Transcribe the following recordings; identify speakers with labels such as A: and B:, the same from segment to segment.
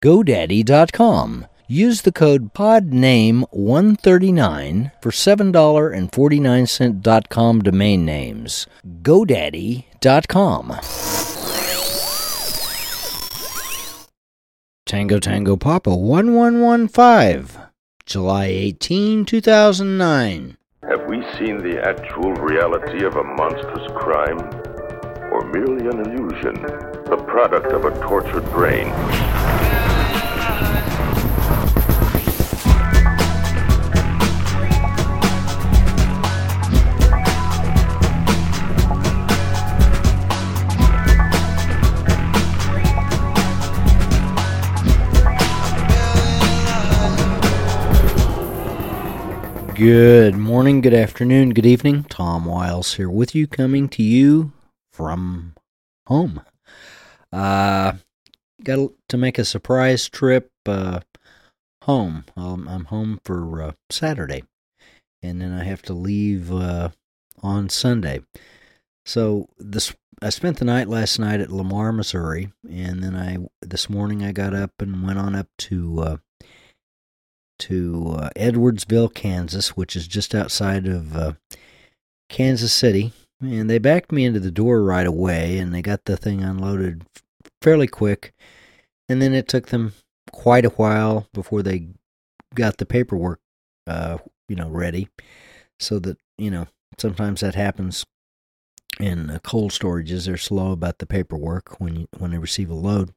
A: GoDaddy.com. Use the code PODNAME139 for $7.49 .com domain names. GoDaddy.com. Tango Tango Papa 1115, July 18, 2009.
B: Have we seen the actual reality of a monstrous crime? Or merely an illusion, the product of a tortured brain?
A: Good morning, good afternoon, good evening. Tom Wiles here with you, coming to you from home. Got to make a surprise trip home. I'm home for Saturday, and then I have to leave on Sunday. So I spent the night last night at Lamar, Missouri, and then this morning I got up and went on up to Edwardsville, Kansas, which is just outside of Kansas City. And they backed me into the door right away, and they got the thing unloaded fairly quick. And then it took them quite a while before they got the paperwork, ready. So that, sometimes that happens in cold storages. They're slow about the paperwork when they receive a load.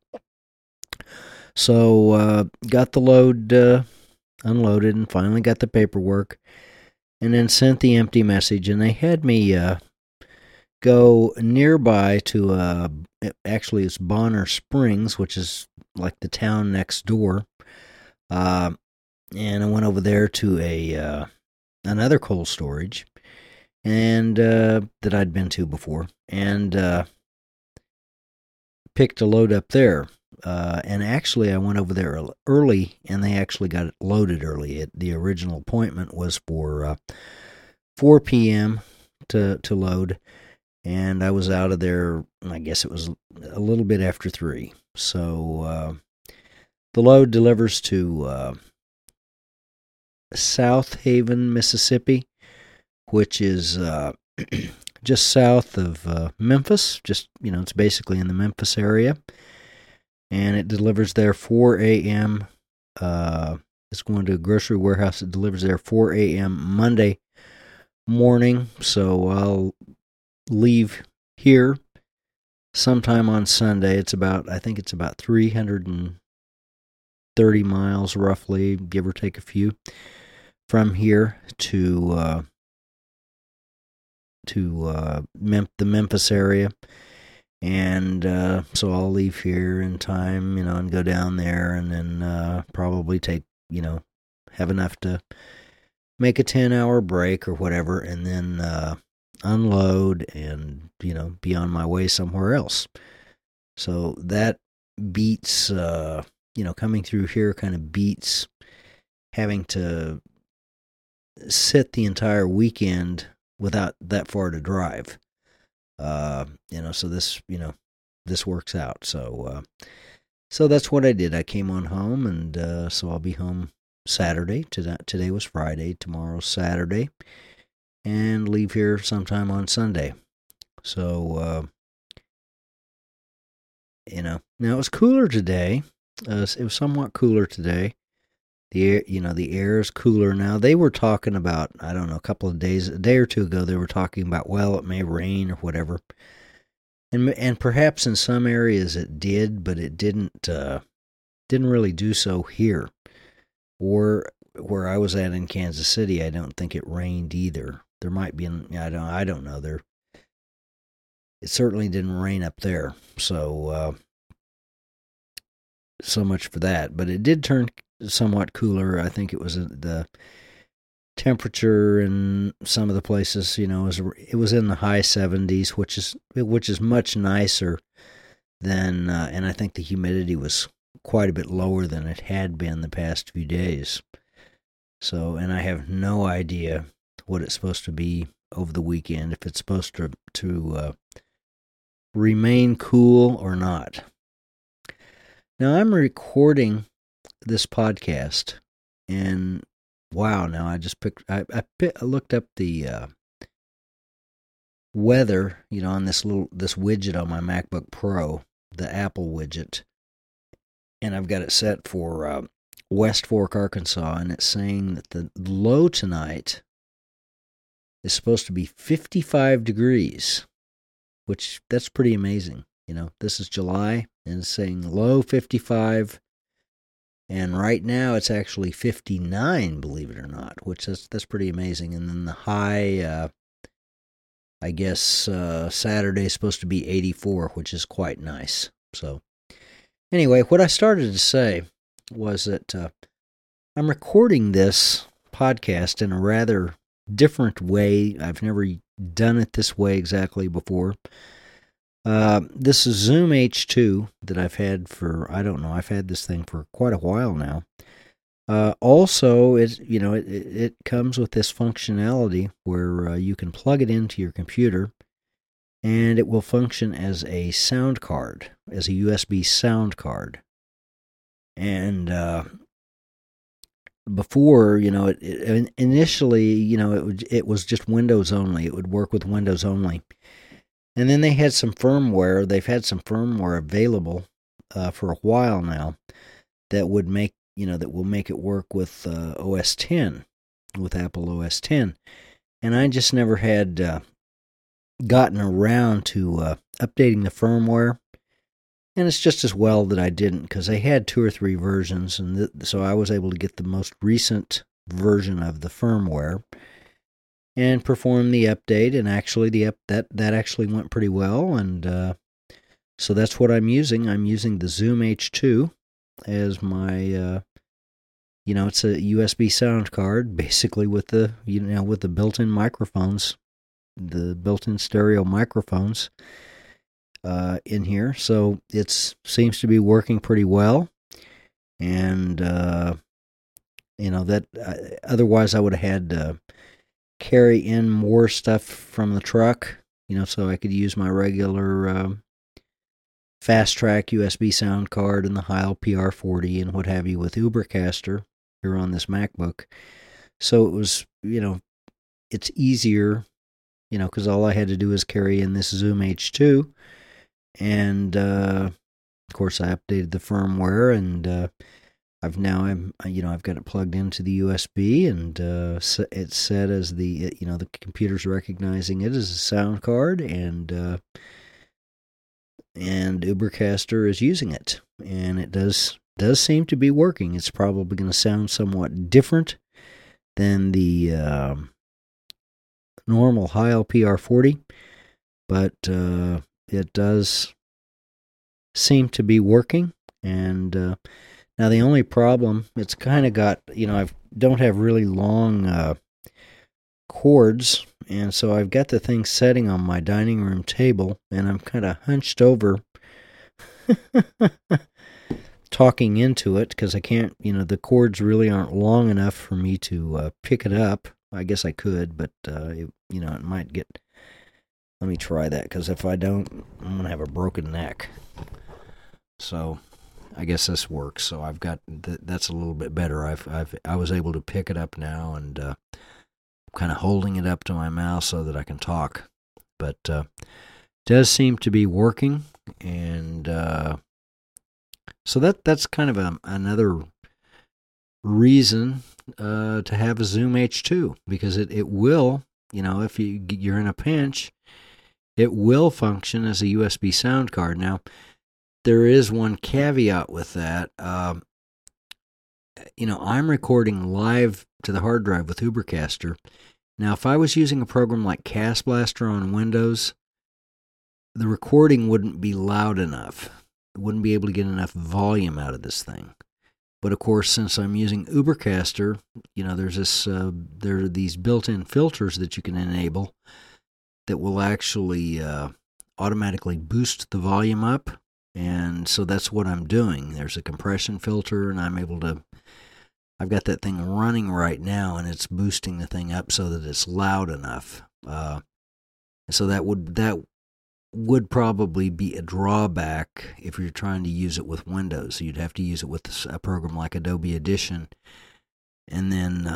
A: So got the load unloaded and finally got the paperwork, and then sent the empty message. And they had me go nearby to actually it's Bonner Springs, which is like the town next door. And I went over there to another cold storage, and that I'd been to before, and picked a load up there. And actually, I went over there early, and they actually got it loaded early. The original appointment was for 4 p.m. to load, and I was out of there, I guess it was a little bit after 3. So the load delivers to South Haven, Mississippi, which is just south of Memphis. Just, it's basically in the Memphis area. And it delivers there 4 a.m. It's going to a grocery warehouse. It delivers there 4 a.m. Monday morning. So I'll leave here sometime on Sunday. I think it's about 330 miles roughly, give or take a few, from here to the Memphis area. And so I'll leave here in time, and go down there, and then probably take, have enough to make a 10-hour break or whatever, and then unload and, be on my way somewhere else. So that beats, coming through here kind of beats having to sit the entire weekend without that far to drive. So this works out. So that's what I did. I came on home, and so I'll be home Saturday. Today was Friday. Tomorrow's Saturday, and leave here sometime on Sunday. So now it was cooler today. It was somewhat cooler today. The air is cooler now. They were talking about, I don't know, a day or two ago, they were talking about, well, it may rain or whatever. And perhaps in some areas it did, but it didn't really do so here. Or where I was at in Kansas City, I don't think it rained either. There might be, I don't know. It certainly didn't rain up there. So much for that. But it did turn somewhat cooler. I think it was the temperature in some of the places, it was in the high 70s, which is much nicer than, and I think the humidity was quite a bit lower than it had been the past few days. So, and I have no idea what it's supposed to be over the weekend, if it's supposed to remain cool or not. Now, I'm recording this podcast, and wow, now I just looked up the weather, on this widget on my MacBook Pro, the Apple widget, and I've got it set for West Fork, Arkansas, and it's saying that the low tonight is supposed to be 55 degrees, which that's pretty amazing. This is July, and it's saying low 55, and right now it's actually 59, believe it or not, which that's pretty amazing. And then the high, I guess Saturday is supposed to be 84, which is quite nice. So anyway, what I started to say was that I'm recording this podcast in a rather different way. I've never done it this way exactly before. This is Zoom H2 that I've had for, I've had this thing for quite a while now. Also, it comes with this functionality where you can plug it into your computer, and it will function as a sound card, as a USB sound card. And before, initially, it was just Windows only. It would work with Windows only. And then they've had some firmware available for a while now that would make, that will make it work with OS 10, with Apple OS 10. And I just never had gotten around to updating the firmware. And it's just as well that I didn't, because they had 2 or 3 versions, and so I was able to get the most recent version of the firmware and perform the update, and actually that actually went pretty well, and so that's what I'm using. I'm using the Zoom H2 as my, it's a USB sound card, basically with the, with the built-in microphones, the built-in stereo microphones in here. So it seems to be working pretty well, and otherwise I would have had to carry in more stuff from the truck, so I could use my regular fast track USB sound card and the Heil PR40 and what have you with Ubercaster here on this MacBook. So it was, it's easier, because all I had to do is carry in this Zoom H2, and of course I updated the firmware, and I've got it plugged into the USB, and it's set as the computer's recognizing it as a sound card, and Ubercaster is using it, and it does seem to be working. It's probably going to sound somewhat different than the normal Heil PR40, but it does seem to be working, and now the only problem, it's kind of got, I don't have really long cords, and so I've got the thing setting on my dining room table, and I'm kind of hunched over talking into it, because I can't, the cords really aren't long enough for me to pick it up. I guess I could, but, it might get, let me try that, because if I don't, I'm going to have a broken neck. So I guess this works. So I've got that's a little bit better. I was able to pick it up now, and I'm kind of holding it up to my mouth so that I can talk. But does seem to be working, and so that's kind of another reason to have a Zoom H2, because it will, if you're in a pinch, it will function as a USB sound card. Now, there is one caveat with that. I'm recording live to the hard drive with Ubercaster. Now, if I was using a program like Cast Blaster on Windows, the recording wouldn't be loud enough. It wouldn't be able to get enough volume out of this thing. But of course, since I'm using Ubercaster, there are these built-in filters that you can enable that will actually automatically boost the volume up. And so that's what I'm doing. There's a compression filter, and I've got that thing running right now, and it's boosting the thing up so that it's loud enough. So that would probably be a drawback if you're trying to use it with Windows. You'd have to use it with a program like Adobe Audition, and then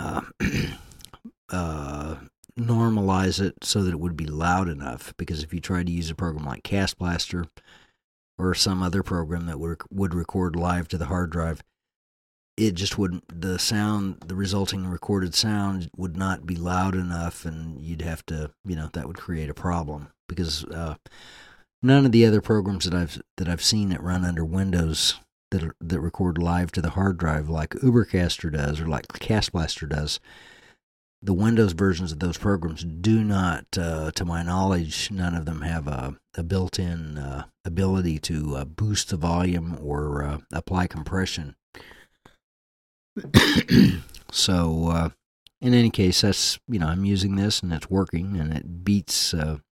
A: normalize it so that it would be loud enough. Because if you tried to use a program like Cast Blaster or some other program that would record live to the hard drive, it just wouldn't, the resulting recorded sound would not be loud enough, and you'd have to, that would create a problem. Because none of the other programs that I've seen that run under Windows that record live to the hard drive, like Ubercaster does or like Cast Blaster does, the Windows versions of those programs do not, to my knowledge, none of them have a built-in ability to boost the volume or apply compression. So, in any case, that's, I'm using this and it's working, and it beats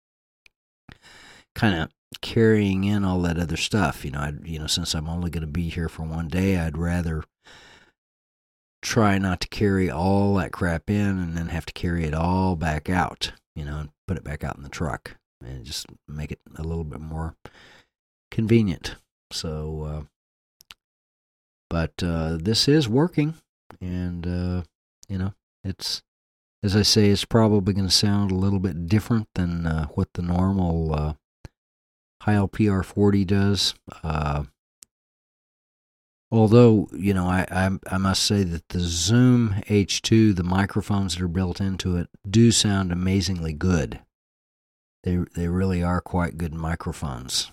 A: kind of carrying in all that other stuff. Since I'm only going to be here for one day, I'd rather try not to carry all that crap in and then have to carry it all back out, and put it back out in the truck, and just make it a little bit more convenient. So, but this is working, and, it's, as I say, it's probably going to sound a little bit different than what the normal Heil PR40 does. Although, I must say that the Zoom H2, the microphones that are built into it, do sound amazingly good. They really are quite good microphones.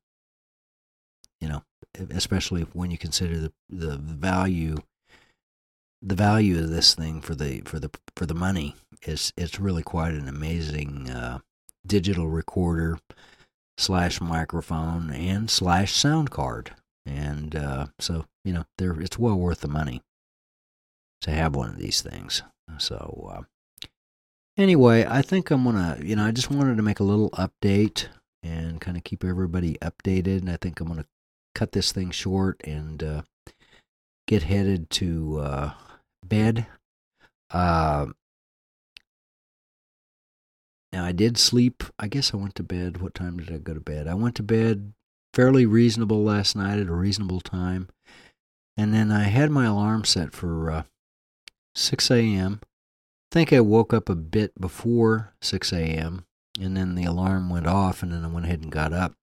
A: Especially when you consider the value of this thing for the money. It's really quite an amazing digital recorder / microphone and / sound card. And so, it's well worth the money to have one of these things. So, anyway, I think I'm going to, I just wanted to make a little update and kind of keep everybody updated. And I think I'm going to cut this thing short and get headed to bed. Now, I did sleep. I guess I went to bed. What time did I go to bed? I went to bed fairly reasonable last night at a reasonable time. And then I had my alarm set for 6 a.m. I think I woke up a bit before 6 a.m. And then the alarm went off, and then I went ahead and got up.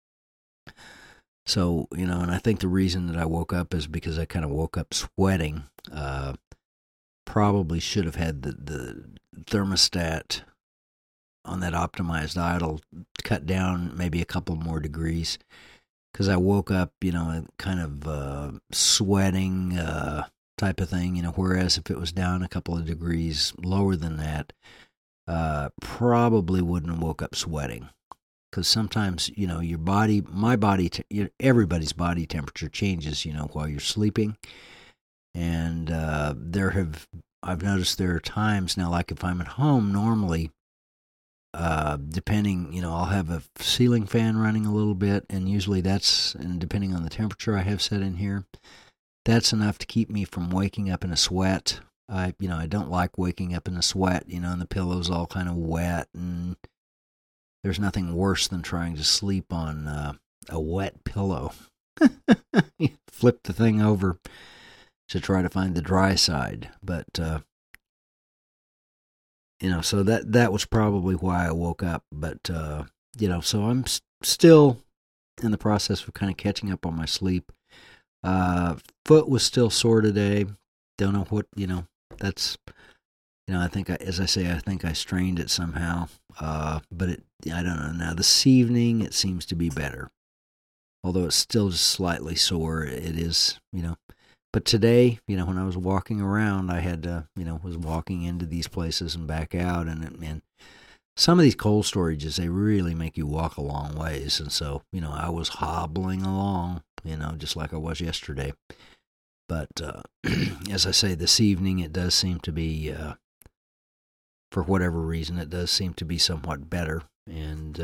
A: So, and I think the reason that I woke up is because I kind of woke up sweating. Probably should have had the thermostat on that optimized idle cut down maybe a couple more degrees, because I woke up, kind of sweating type of thing, whereas if it was down a couple of degrees lower than that, probably wouldn't have woke up sweating. Because sometimes, your body, everybody's body temperature changes, while you're sleeping. And I've noticed there are times now, like if I'm at home normally, depending, I'll have a ceiling fan running a little bit, and usually and depending on the temperature I have set in here, that's enough to keep me from waking up in a sweat. I don't like waking up in a sweat, and the pillow's all kind of wet, and there's nothing worse than trying to sleep on a wet pillow. You flip the thing over to try to find the dry side, but so that was probably why I woke up. But so I'm still in the process of kind of catching up on my sleep. Foot was still sore today. Don't know what, that's, I think as I say, I think I strained it somehow. But I don't know. Now this evening it seems to be better, although it's still just slightly sore. It is, But today, when I was walking around, I had to, was walking into these places and back out, and some of these cold storages, they really make you walk a long ways, and so, I was hobbling along, just like I was yesterday. But as I say, this evening it does seem to be, for whatever reason, it does seem to be somewhat better, and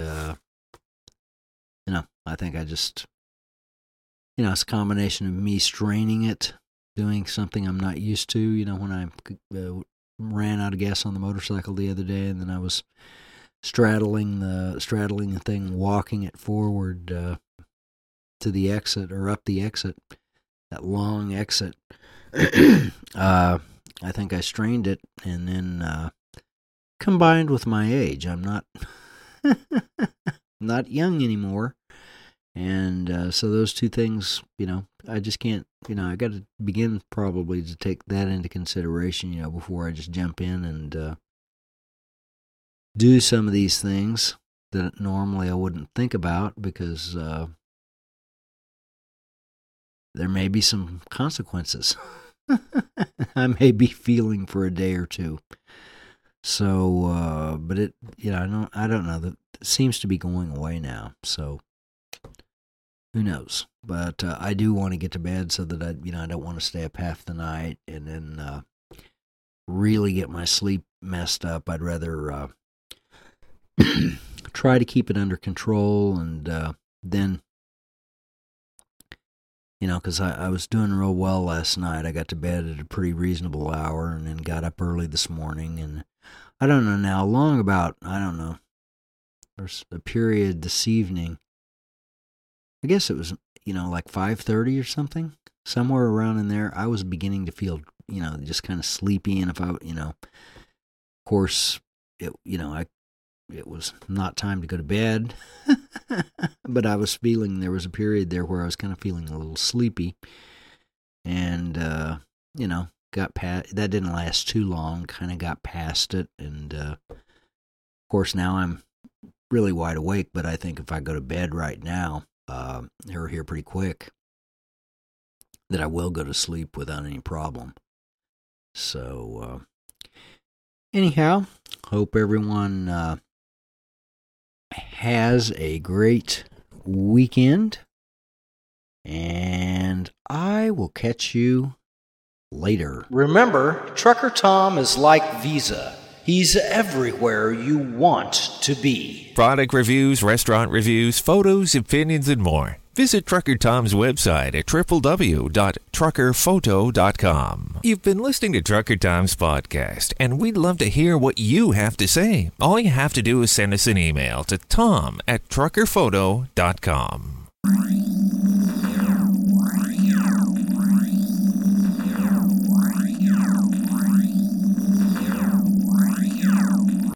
A: I think I just, it's a combination of me straining it, doing something I'm not used to, when I ran out of gas on the motorcycle the other day, and then I was straddling the thing, walking it forward to the exit or up the exit, that long exit. I think I strained it, and then combined with my age, I'm not not young anymore, and so those two things, I just can't, I got to begin probably to take that into consideration, before I just jump in and do some of these things that normally I wouldn't think about, because there may be some consequences I may be feeling for a day or two. So, but it, I don't know. It seems to be going away now. So, who knows? But I do want to get to bed so that I don't want to stay up half the night and then really get my sleep messed up. I'd rather try to keep it under control, and then, because I was doing real well last night. I got to bed at a pretty reasonable hour and then got up early this morning. And I don't know now, there's a period this evening. I guess it was, like 5:30 or something, somewhere around in there. I was beginning to feel, just kind of sleepy. And if I, of course, it was not time to go to bed, but I was feeling, there was a period there where I was kind of feeling a little sleepy, and, got past, that didn't last too long, kind of got past it, and, of course now I'm really wide awake, but I think if I go to bed right now, or here pretty quick, that I will go to sleep without any problem. So, anyhow, hope everyone, has a great weekend, and I will catch you later. Remember, Trucker Tom is like Visa. He's everywhere you want to be.
C: Product reviews, restaurant reviews, photos, opinions, and more. Visit Trucker Tom's website at www.truckerphoto.com. You've been listening to Trucker Tom's podcast, and we'd love to hear what you have to say. All you have to do is send us an email to tom@truckerphoto.com.